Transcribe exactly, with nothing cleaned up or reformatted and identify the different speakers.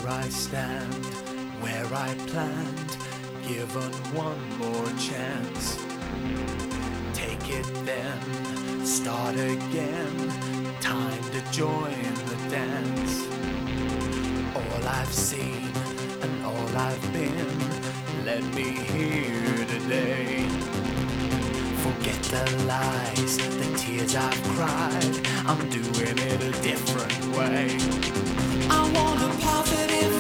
Speaker 1: I stand, where I planned, given one more chance. Take it then, start again, time to join the dance. All I've seen and all I've been, let me hear today. Forget the lies, the tears I've cried, I'm doing it a different way. I want a positive